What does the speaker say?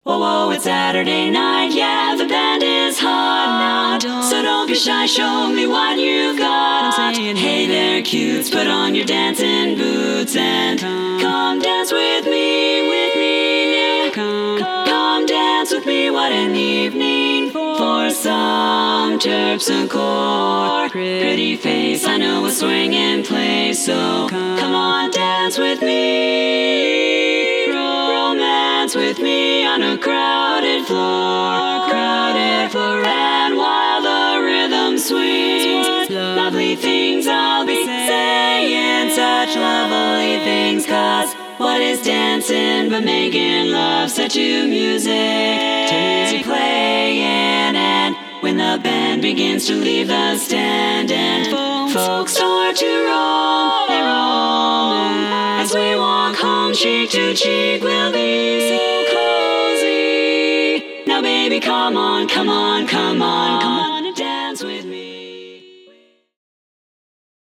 Whoa, whoa, it's Saturday night, yeah, the band is hot now. So don't be shy, show me what you've got. Hey there, cutes, put on your dancing boots and come dance with me now. Come dance with me, what an evening for some terpsichore. Pretty face, I know a swing in place, so come on, dance with me. Romance with me on a crowded floor, and while the rhythm swings, lovely things I'll be saying, such lovely things, 'cause what is dancing but making love set to music playing, and when the band begins to leave the stand and folks start to roam, they roam, as we walk home cheek to cheek, we'll be so cozy. Now baby, come on, come on, come on,